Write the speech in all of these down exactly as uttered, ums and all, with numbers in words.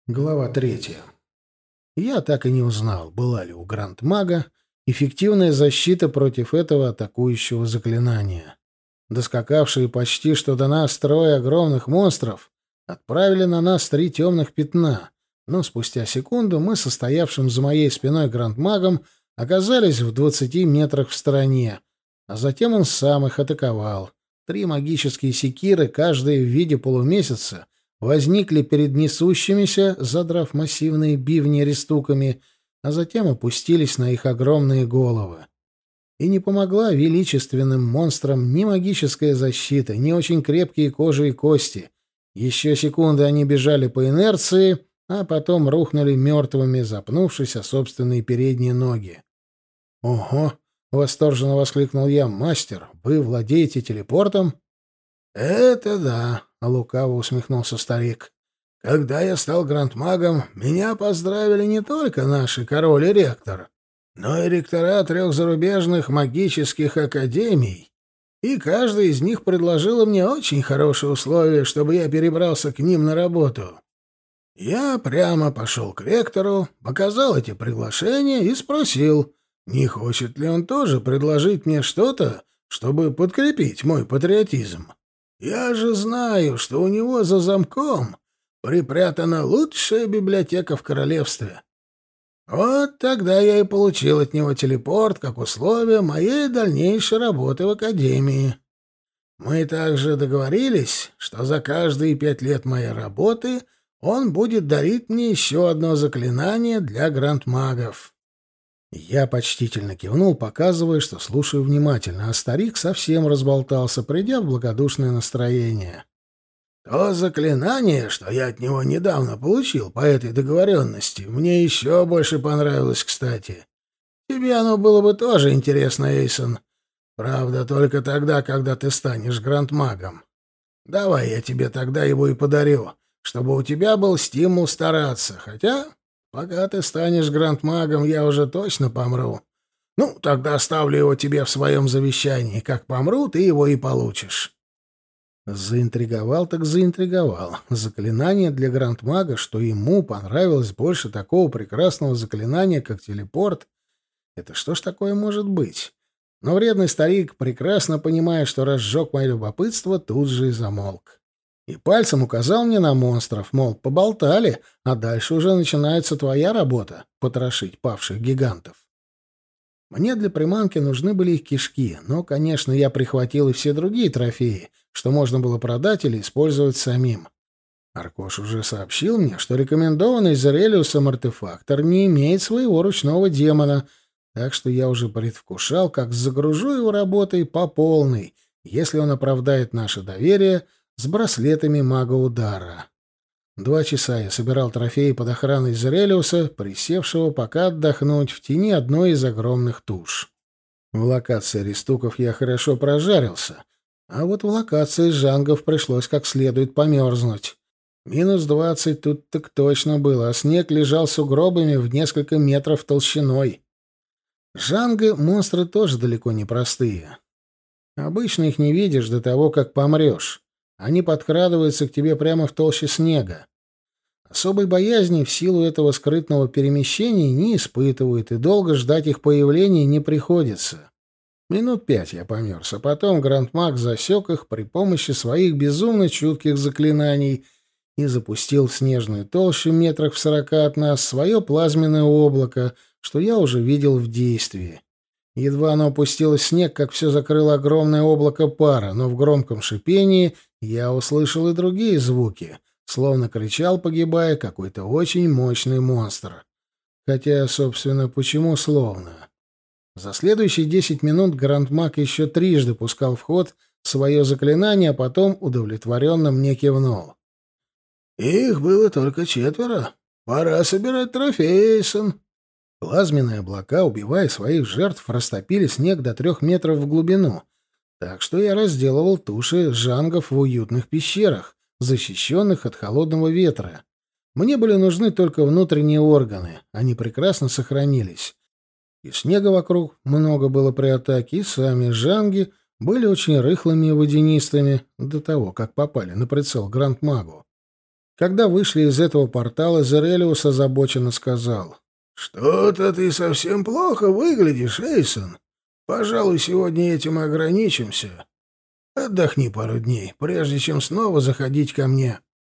Глава третья. Я так и не узнал, была ли у Гранд-мага эффективная защита против этого атакующего заклинания. Доскакавшие почти что до нас трое огромных монстров отправили на нас три темных пятна, но спустя секунду мы, состоявшим за моей спиной Гранд-магом, оказались в двадцати метрах в стороне, а затем он сам их атаковал. Три магические секиры, каждая в виде полумесяца, возникли перед несущимися, задрав массивные бивни рестуками, а затем опустились на их огромные головы. И не помогла величественным монстрам ни магическая защита, ни очень крепкие кожи и кости. Еще секунды они бежали по инерции, а потом рухнули мертвыми, запнувшись о собственные передние ноги. «Ого!» — восторженно воскликнул я. «Мастер, вы владеете телепортом?» «Это да», — лукаво усмехнулся старик. «Когда я стал грандмагом, меня поздравили не только наши король и ректор, но и ректора трех зарубежных магических академий, и каждый из них предложил мне очень хорошие условия, чтобы я перебрался к ним на работу. Я прямо пошел к ректору, показал эти приглашения и спросил, не хочет ли он тоже предложить мне что-то, чтобы подкрепить мой патриотизм. Я же знаю, что у него за замком припрятана лучшая библиотека в королевстве. Вот тогда я и получил от него телепорт как условие моей дальнейшей работы в академии. Мы также договорились, что за каждые пять лет моей работы он будет дарить мне еще одно заклинание для грандмагов». Я почтительно кивнул, показывая, что слушаю внимательно, а старик совсем разболтался, придя в благодушное настроение. «То заклинание, что я от него недавно получил по этой договоренности, мне еще больше понравилось, кстати. Тебе оно было бы тоже интересно, Эйсон. Правда, только тогда, когда ты станешь грандмагом. Давай я тебе тогда его и подарю, чтобы у тебя был стимул стараться, хотя... Пока ты станешь грандмагом, я уже точно помру. Ну, тогда оставлю его тебе в своем завещании. Как помру, ты его и получишь». Заинтриговал так заинтриговал. Заклинание для грандмага, что ему понравилось больше такого прекрасного заклинания, как телепорт. Это что ж такое может быть? Но вредный старик, прекрасно понимая, что разжег мое любопытство, тут же и замолк. И пальцем указал мне на монстров, мол, поболтали, а дальше уже начинается твоя работа — потрошить павших гигантов. Мне для приманки нужны были их кишки, но, конечно, я прихватил и все другие трофеи, что можно было продать или использовать самим. Аркош уже сообщил мне, что рекомендованный Зарелиусом артефактор не имеет своего ручного демона, так что я уже предвкушал, как загружу его работой по полной, если он оправдает наше доверие с браслетами мага-удара. Два часа я собирал трофеи под охраной Зарелиуса, присевшего пока отдохнуть в тени одной из огромных туш. В локации рестуков я хорошо прожарился, а вот в локации жангов пришлось как следует померзнуть. Минус двадцать тут так точно было, а снег лежал сугробами в несколько метров толщиной. Жанга — монстры тоже далеко не простые. Обычно их не видишь до того, как помрешь. Они подкрадываются к тебе прямо в толще снега. Особой боязни в силу этого скрытного перемещения не испытывают, и долго ждать их появления не приходится. Минут пять я померз, а потом грандмаг засек их при помощи своих безумно чутких заклинаний и запустил в снежную толщу метрах в сорока от нас свое плазменное облако, что я уже видел в действии. Едва оно опустилось в снег, как все закрыло огромное облако пара, но в громком шипении я услышал и другие звуки, словно кричал, погибая, какой-то очень мощный монстр. Хотя, собственно, почему словно? За следующие десять минут грандмаг еще трижды пускал в ход свое заклинание, а потом удовлетворенно мне кивнул. «Их было только четверо. Пора собирать трофеи, Эйсон». Плазменные облака, убивая своих жертв, растопили снег до трех метров в глубину, так что я разделывал туши жангов в уютных пещерах, защищенных от холодного ветра. Мне были нужны только внутренние органы, они прекрасно сохранились. И снега вокруг много было при атаке, и сами жанги были очень рыхлыми и водянистыми до того, как попали на прицел грандмагу. Когда вышли из этого портала, Зерелиус озабоченно сказал: «Что-то ты совсем плохо выглядишь, Эйсон. Пожалуй, сегодня этим и ограничимся. Отдохни пару дней, прежде чем снова заходить ко мне».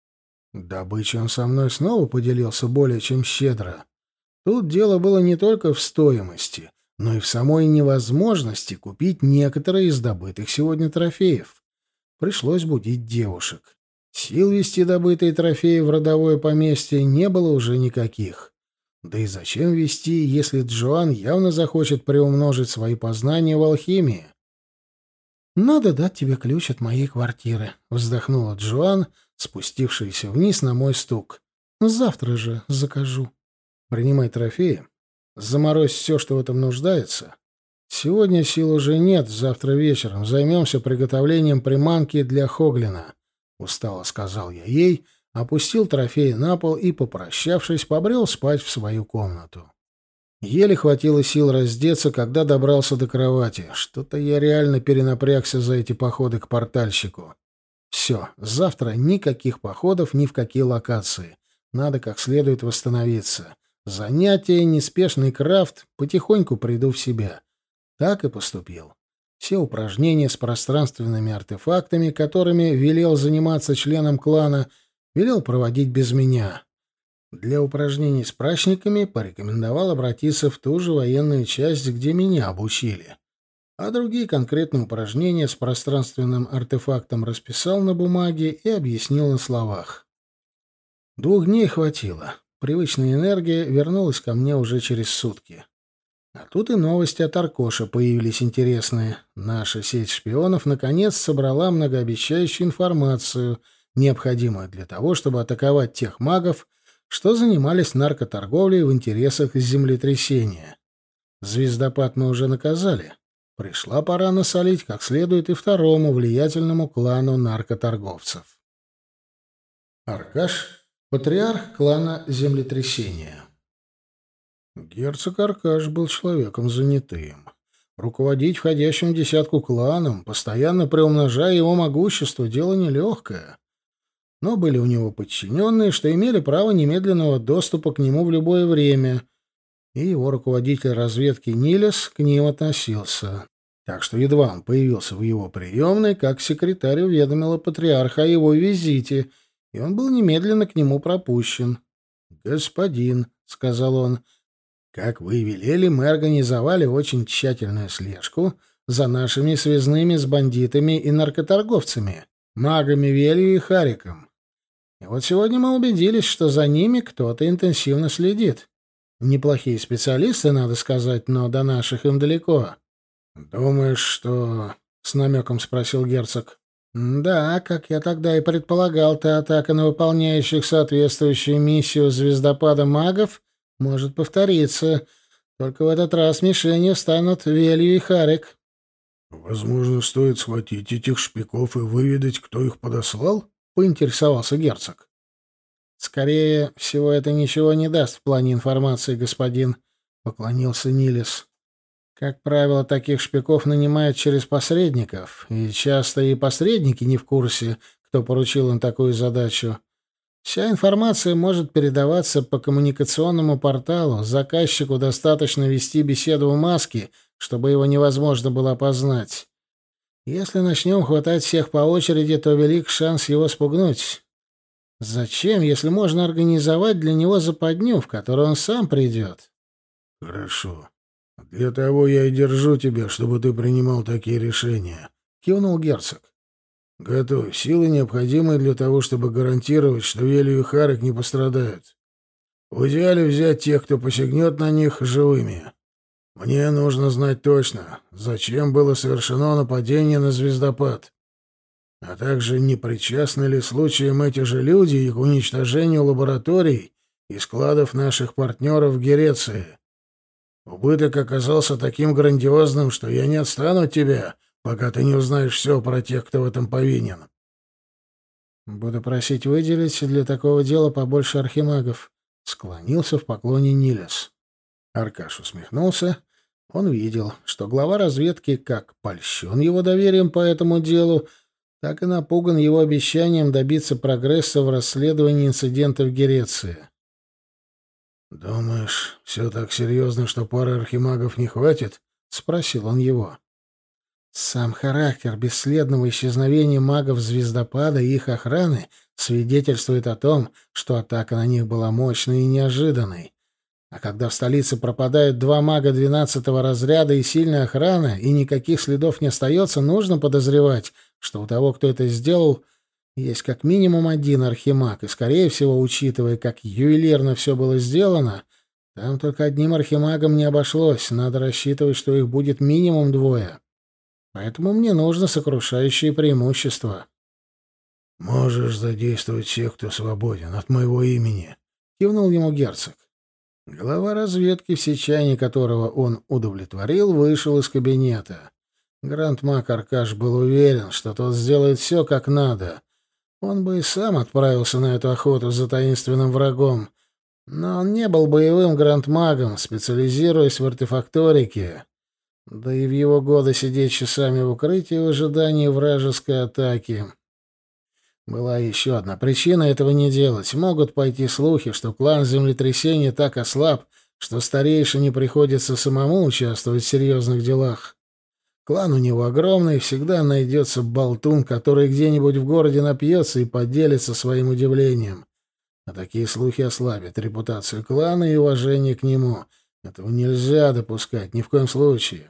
Добычей он со мной снова поделился более чем щедро. Тут дело было не только в стоимости, но и в самой невозможности купить некоторые из добытых сегодня трофеев. Пришлось будить девушек. Сил вести добытые трофеи в родовое поместье не было уже никаких. Да и зачем вести, если Джоан явно захочет приумножить свои познания в алхимии? «Надо дать тебе ключ от моей квартиры», — вздохнула Джоан, спустившаяся вниз на мой стук. «Завтра же закажу. Принимай трофеи, заморозь все, что в этом нуждается. Сегодня сил уже нет, завтра вечером займемся приготовлением приманки для Хоглина», — устало сказал я ей, опустил трофеи на пол и, попрощавшись, побрел спать в свою комнату. Еле хватило сил раздеться, когда добрался до кровати. Что-то я реально перенапрягся за эти походы к портальщику. Все, завтра никаких походов ни в какие локации. Надо как следует восстановиться. Занятия, неспешный крафт, потихоньку приду в себя. Так и поступил. Все упражнения с пространственными артефактами, которыми велел заниматься членам клана, велел проводить без меня. Для упражнений с прачниками порекомендовал обратиться в ту же военную часть, где меня обучили. А другие конкретные упражнения с пространственным артефактом расписал на бумаге и объяснил на словах. Двух дней хватило. Привычная энергия вернулась ко мне уже через сутки. А тут и новости от Аркоша появились интересные. Наша сеть шпионов наконец собрала многообещающую информацию, необходимую для того, чтобы атаковать тех магов, что занимались наркоторговлей в интересах землетрясения. Звездопад мы уже наказали. Пришла пора насолить как следует и второму влиятельному клану наркоторговцев. Аркаш — патриарх клана землетрясения. Герцог Аркаш был человеком занятым. Руководить входящим в десятку кланом, постоянно приумножая его могущество, дело нелегкое. Но были у него подчиненные, что имели право немедленного доступа к нему в любое время, и его руководитель разведки Нилес к ним относился. Так что едва он появился в его приемной, как секретарь уведомила патриарха о его визите, и он был немедленно к нему пропущен. «Господин», — сказал он, — «как вы велели, мы организовали очень тщательную слежку за нашими связными с бандитами и наркоторговцами, магами Велью и Хариком. И вот сегодня мы убедились, что за ними кто-то интенсивно следит. Неплохие специалисты, надо сказать, но до наших им далеко». «Думаешь, что...» — с намеком спросил герцог. «Да, как я тогда и предполагал, та атака на выполняющих соответствующую миссию звездопада магов может повториться. Только в этот раз мишенью станут Велью и Харик». «Возможно, стоит схватить этих шпиков и выведать, кто их подослал?» — поинтересовался герцог. «Скорее всего, это ничего не даст в плане информации, господин», — поклонился Нилес. «Как правило, таких шпиков нанимают через посредников, и часто и посредники не в курсе, кто поручил им такую задачу. Вся информация может передаваться по коммуникационному порталу, заказчику достаточно вести беседу в маске, чтобы его невозможно было опознать. Если начнем хватать всех по очереди, то велик шанс его спугнуть. Зачем, если можно организовать для него западню, в которую он сам придет?» «Хорошо. Для того я и держу тебя, чтобы ты принимал такие решения», — кивнул герцог. «Готовь силы, необходимые для того, чтобы гарантировать, что Велью и Харик не пострадают. В идеале взять тех, кто посягнет на них, живыми. Мне нужно знать точно, зачем было совершено нападение на звездопад, а также не причастны ли случаем эти же люди к уничтожению лабораторий и складов наших партнеров в Гереции. Убыток оказался таким грандиозным, что я не отстану от тебя, пока ты не узнаешь все про тех, кто в этом повинен». «Буду просить выделить для такого дела побольше архимагов», — склонился в поклоне Нилес. Аркаш усмехнулся. Он видел, что глава разведки как польщен его доверием по этому делу, так и напуган его обещанием добиться прогресса в расследовании инцидента в Греции. «Думаешь, все так серьезно, что пары архимагов не хватит?» — спросил он его. Сам характер бесследного исчезновения магов-звездопада и их охраны свидетельствует о том, что атака на них была мощной и неожиданной. А когда в столице пропадают два мага двенадцатого разряда и сильная охрана, и никаких следов не остается, нужно подозревать, что у того, кто это сделал, есть как минимум один архимаг, и, скорее всего, учитывая, как ювелирно все было сделано, там только одним архимагом не обошлось, надо рассчитывать, что их будет минимум двое. Поэтому мне нужно сокрушающее преимущество. «Можешь задействовать всех, кто свободен, от моего имени», — кивнул ему герцог. Глава разведки, в сечении которого он удовлетворил, вышел из кабинета. Гранд-маг Аркаш был уверен, что тот сделает все как надо. Он бы и сам отправился на эту охоту за таинственным врагом, но он не был боевым гранд-магом, специализируясь в артефакторике. Да и в его годы сидеть часами в укрытии в ожидании вражеской атаки. Была еще одна причина этого не делать. Могут пойти слухи, что клан землетрясения так ослаб, что старейшине приходится самому участвовать в серьезных делах. Клан у него огромный, всегда найдется болтун, который где-нибудь в городе напьется и поделится своим удивлением. А такие слухи ослабят репутацию клана и уважение к нему. Этого нельзя допускать ни в коем случае.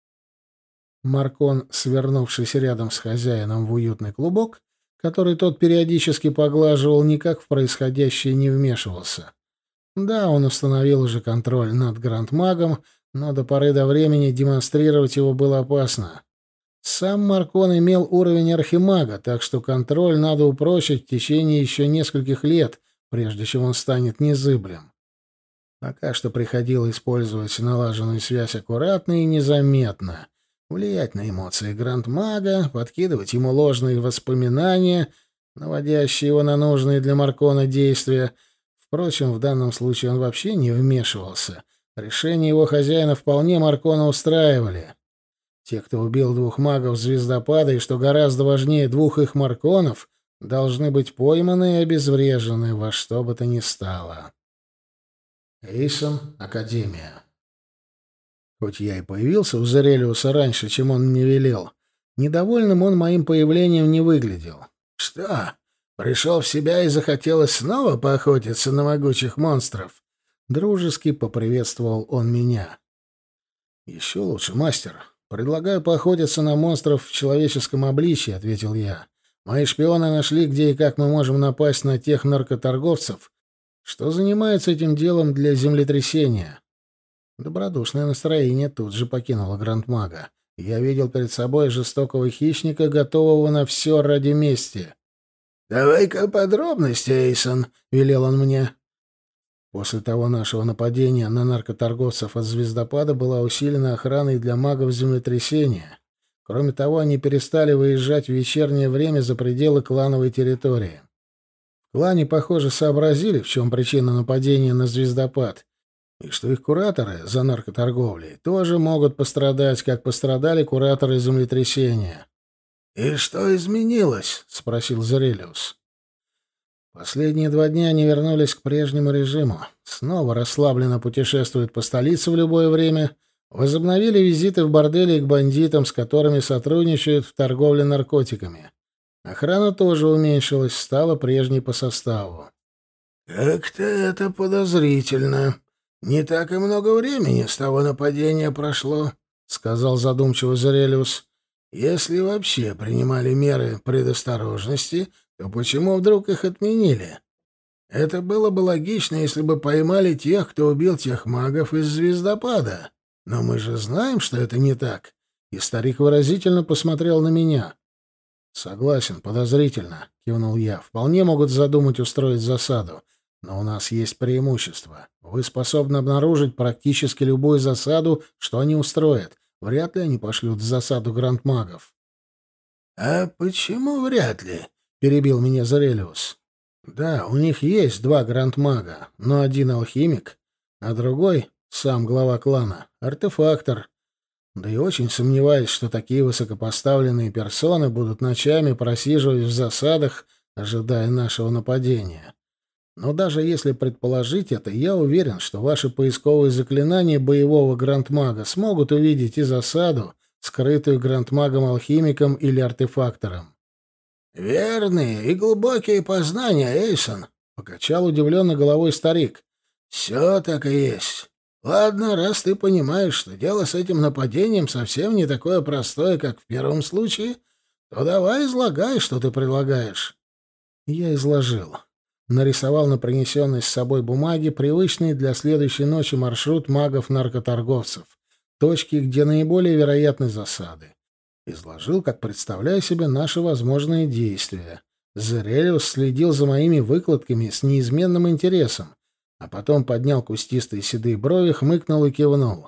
Маркон, свернувшись рядом с хозяином в уютный клубок, который тот периодически поглаживал, никак в происходящее не вмешивался. Да, он установил уже контроль над гранд-магом, но до поры до времени демонстрировать его было опасно. Сам Маркон имел уровень архимага, так что контроль надо упрочить в течение еще нескольких лет, прежде чем он станет незыблем. Пока что приходило использовать налаженную связь аккуратно и незаметно, влиять на эмоции гранд-мага, подкидывать ему ложные воспоминания, наводящие его на нужные для Маркона действия. Впрочем, в данном случае он вообще не вмешивался. Решения его хозяина вполне Маркона устраивали. Те, кто убил двух магов звездопада, и, что гораздо важнее, двух их Марконов, должны быть пойманы и обезврежены во что бы то ни стало. Эйсон, Академия. Хоть я и появился у Зарелиуса раньше, чем он мне велел, недовольным он моим появлением не выглядел. «Что, пришел в себя и захотелось снова поохотиться на могучих монстров?» Дружески поприветствовал он меня. «Еще лучше, мастер. Предлагаю поохотиться на монстров в человеческом обличье», — ответил я. «Мои шпионы нашли, где и как мы можем напасть на тех наркоторговцев, что занимаются этим делом для землетрясения». Добродушное настроение тут же покинуло гранд-мага. Я видел перед собой жестокого хищника, готового на все ради мести. «Давай-ка подробности, Эйсон», — велел он мне. После того нашего нападения на наркоторговцев от звездопада была усилена охрана и для магов землетрясения. Кроме того, они перестали выезжать в вечернее время за пределы клановой территории. В клане, похоже, сообразили, в чем причина нападения на звездопад, и что их кураторы за наркоторговлей тоже могут пострадать, как пострадали кураторы землетрясения. «И что изменилось?» — спросил Зарелиус. Последние два дня они вернулись к прежнему режиму. Снова расслабленно путешествуют по столице в любое время, возобновили визиты в бордели к бандитам, с которыми сотрудничают в торговле наркотиками. Охрана тоже уменьшилась, стала прежней по составу. «Как-то это подозрительно. Не так и много времени с того нападения прошло», — сказал задумчиво Зарелиус. «Если вообще принимали меры предосторожности, то почему вдруг их отменили? Это было бы логично, если бы поймали тех, кто убил тех магов из звездопада. Но мы же знаем, что это не так». И старик выразительно посмотрел на меня. «Согласен, подозрительно», — кивнул я. «Вполне могут задумать устроить засаду. Но у нас есть преимущество. Вы способны обнаружить практически любую засаду, что они устроят. Вряд ли они пошлют в засаду гранд-магов». «А почему вряд ли?» — перебил меня Зарелиус. «Да, у них есть два гранд-мага, но один алхимик, а другой, сам глава клана, артефактор. Да и очень сомневаюсь, что такие высокопоставленные персоны будут ночами просиживать в засадах, ожидая нашего нападения. Но даже если предположить это, я уверен, что ваши поисковые заклинания боевого грандмага смогут увидеть и засаду, скрытую грандмагом-алхимиком или артефактором. «Верные и глубокие познания, Эйсон», — покачал удивленно головой старик. «Все так и есть. Ладно, раз ты понимаешь, что дело с этим нападением совсем не такое простое, как в первом случае, то давай излагай, что ты предлагаешь». Я изложил. Нарисовал на принесенной с собой бумаге привычный для следующей ночи маршрут магов-наркоторговцев, точки, где наиболее вероятны засады. Изложил, как представляю себе наши возможные действия. Зерелиус следил за моими выкладками с неизменным интересом, а потом поднял кустистые седые брови, хмыкнул и кивнул.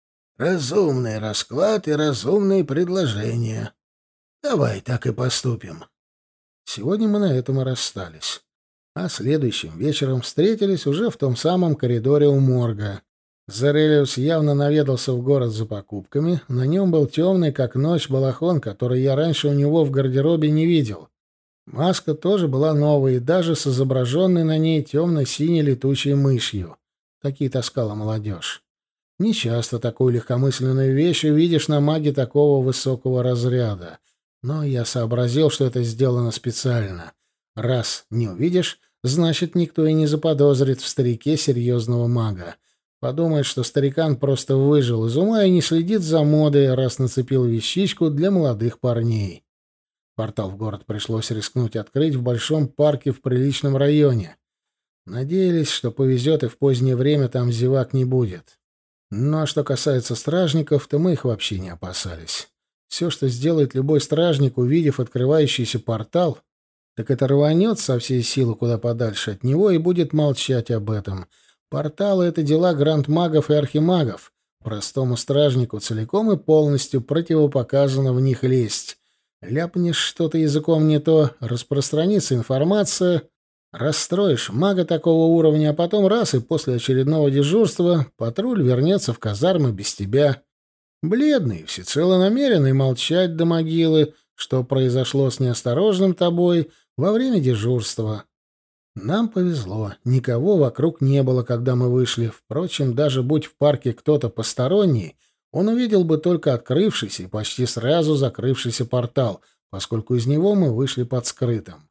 «Разумный расклад и разумные предложения. Давай так и поступим». Сегодня мы на этом и расстались. А следующим вечером встретились уже в том самом коридоре у морга. Зерелиус явно наведался в город за покупками. На нем был темный, как ночь, балахон, который я раньше у него в гардеробе не видел. Маска тоже была новая, и даже с изображенной на ней темно-синей летучей мышью. Такие таскала молодежь. Нечасто такую легкомысленную вещь увидишь на маге такого высокого разряда. Но я сообразил, что это сделано специально. Раз не увидишь, значит, никто и не заподозрит в старике серьезного мага. Подумает, что старикан просто выжил из ума и не следит за модой, раз нацепил вещичку для молодых парней. Портал в город пришлось рискнуть открыть в большом парке в приличном районе. Надеялись, что повезет и в позднее время там зевак не будет. Ну а что касается стражников, то мы их вообще не опасались. Все, что сделает любой стражник, увидев открывающийся портал, так это рванет со всей силы куда подальше от него и будет молчать об этом. Порталы — это дела грандмагов и архимагов. Простому стражнику целиком и полностью противопоказано в них лезть. Ляпнешь что-то языком не то, распространится информация, расстроишь мага такого уровня, а потом раз и после очередного дежурства патруль вернется в казармы без тебя. Бледный, всецело намеренный молчать до могилы, что произошло с неосторожным тобой во время дежурства. Нам повезло, никого вокруг не было, когда мы вышли. Впрочем, даже будь в парке кто-то посторонний, он увидел бы только открывшийся и почти сразу закрывшийся портал, поскольку из него мы вышли под скрытым.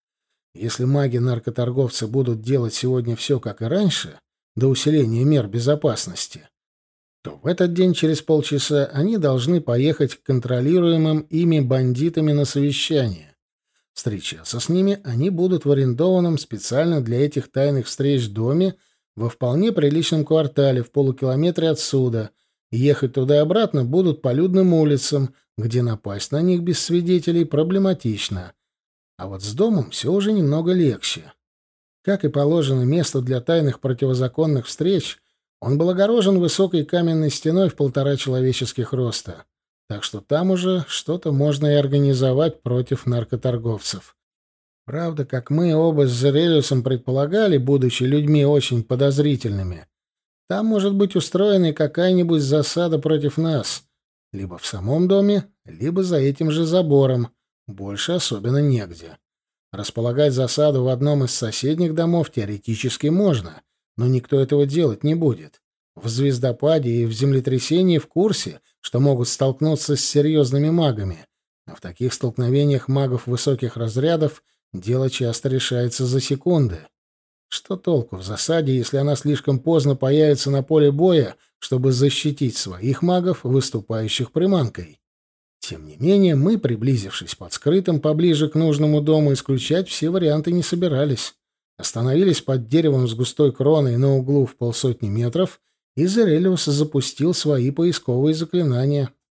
Если маги-наркоторговцы будут делать сегодня все, как и раньше, до усиления мер безопасности, то в этот день через полчаса они должны поехать к контролируемым ими бандитами на совещание. Встречаться с ними они будут в арендованном специально для этих тайных встреч доме во вполне приличном квартале в полукилометре отсюда, и ехать туда и обратно будут по людным улицам, где напасть на них без свидетелей проблематично. А вот с домом все уже немного легче. Как и положено место для тайных противозаконных встреч, он был огорожен высокой каменной стеной в полтора человеческих роста. Так что там уже что-то можно и организовать против наркоторговцев. Правда, как мы оба с Зерелиусом предполагали, будучи людьми очень подозрительными, там может быть устроена и какая-нибудь засада против нас. Либо в самом доме, либо за этим же забором. Больше особенно негде. Располагать засаду в одном из соседних домов теоретически можно, но никто этого делать не будет. В звездопаде и в землетрясении в курсе, что могут столкнуться с серьезными магами, а в таких столкновениях магов высоких разрядов дело часто решается за секунды. Что толку в засаде, если она слишком поздно появится на поле боя, чтобы защитить своих магов, выступающих приманкой? Тем не менее, мы, приблизившись под скрытым поближе к нужному дому, исключать все варианты не собирались. Остановились под деревом с густой кроной на углу в полсотни метров, и Зерелиус запустил свои поисковые заклинания.